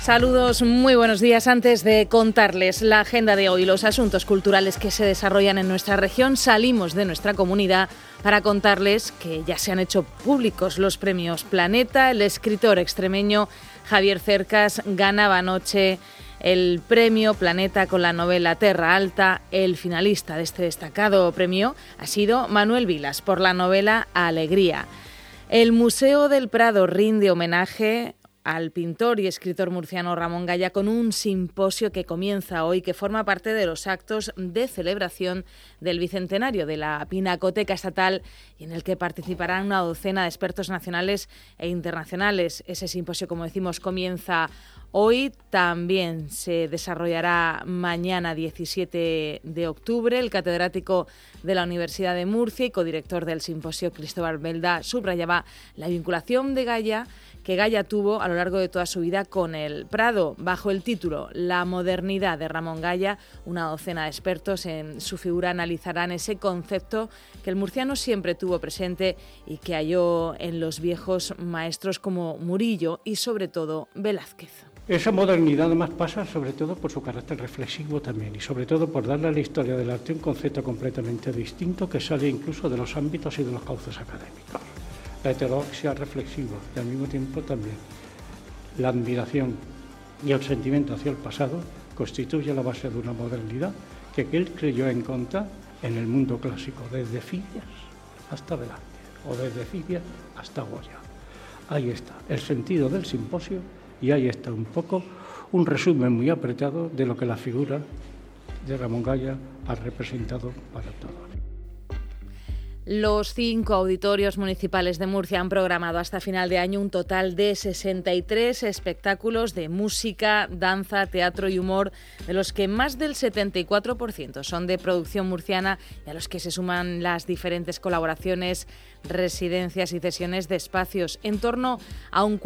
Saludos, muy buenos días. Antes de contarles la agenda de hoy, los asuntos culturales que se desarrollan en nuestra región, salimos de nuestra comunidad para contarles que ya se han hecho públicos los premios Planeta. El escritor extremeño Javier Cercas ganaba anoche el premio Planeta con la novela Terra Alta. El finalista de este destacado premio ha sido Manuel Vilas por la novela Alegría. El Museo del Prado rinde homenaje al pintor y escritor murciano Ramón Gaya con un simposio que comienza hoy, que forma parte de los actos de celebración del bicentenario de la Pinacoteca Estatal y en el que participarán una docena de expertos nacionales e internacionales. Ese simposio, como decimos, comienza hoy. También se desarrollará mañana 17 de octubre. El catedrático de la Universidad de Murcia y codirector del simposio, Cristóbal Belda, subrayaba la vinculación de Gaya que Gaya tuvo a lo largo de toda su vida con el Prado. Bajo el título La modernidad de Ramón Gaya, una docena de expertos en su figura analizarán ese concepto que el murciano siempre tuvo presente y que halló en los viejos maestros como Murillo y sobre todo Velázquez. Esa modernidad además pasa sobre todo por su carácter reflexivo también y sobre todo por darle a la historia del arte un concepto completamente distinto que sale incluso de los ámbitos y de los cauces académicos. La heterodoxia reflexiva y al mismo tiempo también la admiración y el sentimiento hacia el pasado constituye la base de una modernidad que él creyó en contar en el mundo clásico, desde Fidias hasta Velázquez o desde Fidias hasta Goya. Ahí está el sentido del simposio y ahí está un poco un resumen muy apretado de lo que la figura de Ramón Gaya ha representado para todos. Los 5 auditorios municipales de Murcia han programado hasta final de año un total de 63 espectáculos de música, danza, teatro y humor, de los que más del 74% son de producción murciana y a los que se suman las diferentes colaboraciones, residencias y cesiones de espacios. En torno a un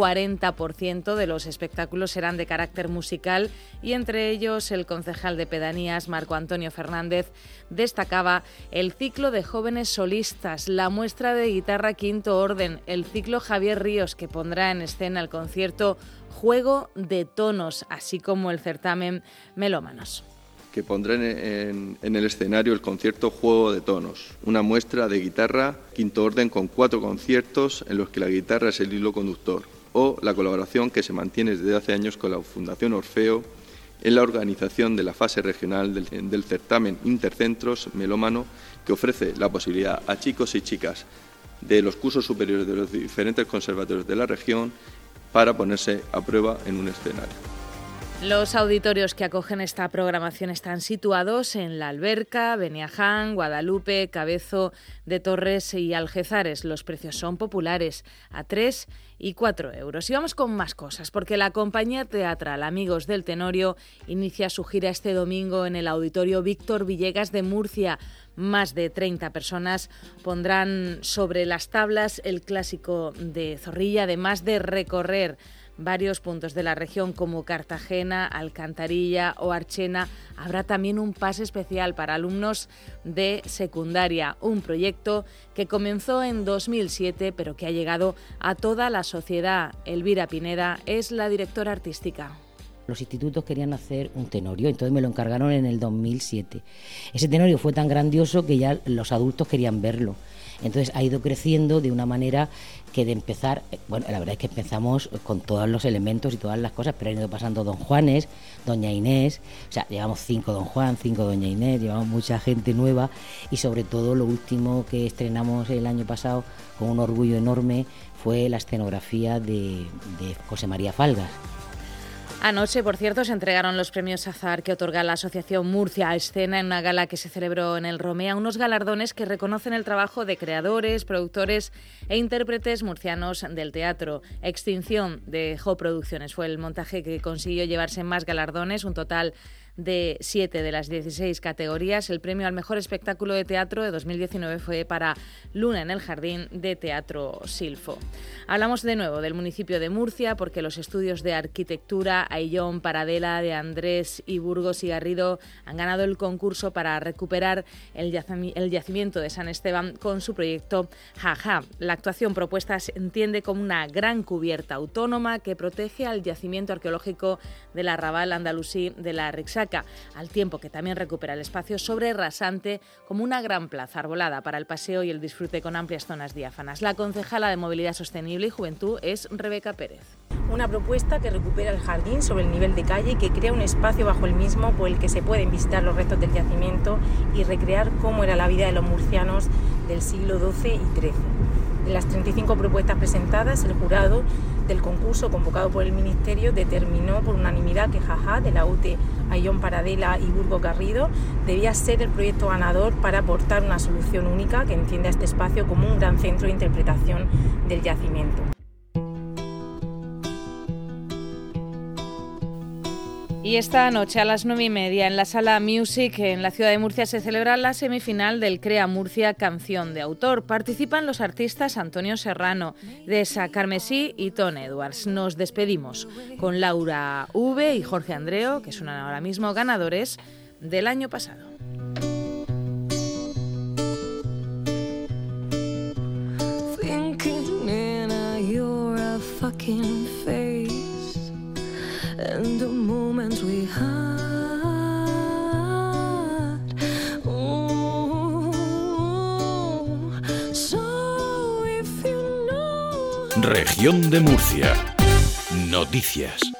40% de los espectáculos serán de carácter musical y entre ellos el concejal de Pedanías, Marco Antonio Fernández, destacaba el ciclo de jóvenes solistas, la muestra de guitarra Quinto Orden, el ciclo Javier Ríos, que pondrá en escena el concierto Juego de Tonos, así como el certamen Melómanos, que pondrá en el escenario el concierto Juego de Tonos, una muestra de guitarra Quinto Orden con 4 conciertos en los que la guitarra es el hilo conductor, o la colaboración que se mantiene desde hace años con la Fundación Orfeo en la organización de la fase regional del certamen Intercentros Melómano, que ofrece la posibilidad a chicos y chicas de los cursos superiores de los diferentes conservatorios de la región para ponerse a prueba en un escenario. Los auditorios que acogen esta programación están situados en La Alberca, Beniaján, Guadalupe, Cabezo de Torres y Algézares. Los precios son populares, a 3 y 4 euros. Y vamos con más cosas, porque la compañía teatral Amigos del Tenorio inicia su gira este domingo en el Auditorio Víctor Villegas de Murcia. Más de 30 personas pondrán sobre las tablas el clásico de Zorrilla, además de recorrer varios puntos de la región como Cartagena, Alcantarilla o Archena. Habrá también un pase especial para alumnos de secundaria, un proyecto que comenzó en 2007 pero que ha llegado a toda la sociedad. Elvira Pineda es la directora artística. Los institutos querían hacer un tenorio, entonces me lo encargaron en el 2007. Ese tenorio fue tan grandioso que ya los adultos querían verlo. Entonces ha ido creciendo de una manera que de empezar, bueno, la verdad es que empezamos con todos los elementos y todas las cosas, pero han ido pasando Don Juanes, Doña Inés, o sea, llevamos 5 Don Juan, 5 Doña Inés, llevamos mucha gente nueva y sobre todo lo último que estrenamos el año pasado con un orgullo enorme fue la escenografía de José María Falgas. Anoche, por cierto, se entregaron los premios Azar que otorga la Asociación Murcia a Escena en una gala que se celebró en el Romea, unos galardones que reconocen el trabajo de creadores, productores e intérpretes murcianos del teatro. Extinción de Jo Producciones fue el montaje que consiguió llevarse más galardones, un total de 7 de las 16 categorías. El premio al mejor espectáculo de teatro de 2019 fue para Luna en el Jardín de Teatro Silfo. Hablamos de nuevo del municipio de Murcia porque los estudios de arquitectura Ayllón Paradela de Andrés y Burgos y Garrido han ganado el concurso para recuperar el yacimiento de San Esteban con su proyecto Jaja. La actuación propuesta se entiende como una gran cubierta autónoma que protege al yacimiento arqueológico del arrabal andalusí de la Rixaca, al tiempo que también recupera el espacio sobre rasante como una gran plaza arbolada para el paseo y el disfrute con amplias zonas diáfanas. La concejala de Movilidad Sostenible y Juventud es Rebeca Pérez. Una propuesta que recupera el jardín sobre el nivel de calle y que crea un espacio bajo el mismo por el que se pueden visitar los restos del yacimiento y recrear cómo era la vida de los murcianos del siglo XII y XIII. De las 35 propuestas presentadas, el jurado del concurso convocado por el Ministerio determinó por unanimidad que Jaja, de la UTE Ayllón Paradela y Burgos Garrido, debía ser el proyecto ganador para aportar una solución única que entienda este espacio como un gran centro de interpretación del yacimiento. Y esta noche a las 9:30 en la Sala Music en la ciudad de Murcia se celebra la semifinal del Crea Murcia Canción de Autor. Participan los artistas Antonio Serrano, Desa Carmesí y Ton Edwards. Nos despedimos con Laura V y Jorge Andreo, que son ahora mismo ganadores del año pasado. And the moments we had. So if you know. Región de Murcia. Noticias.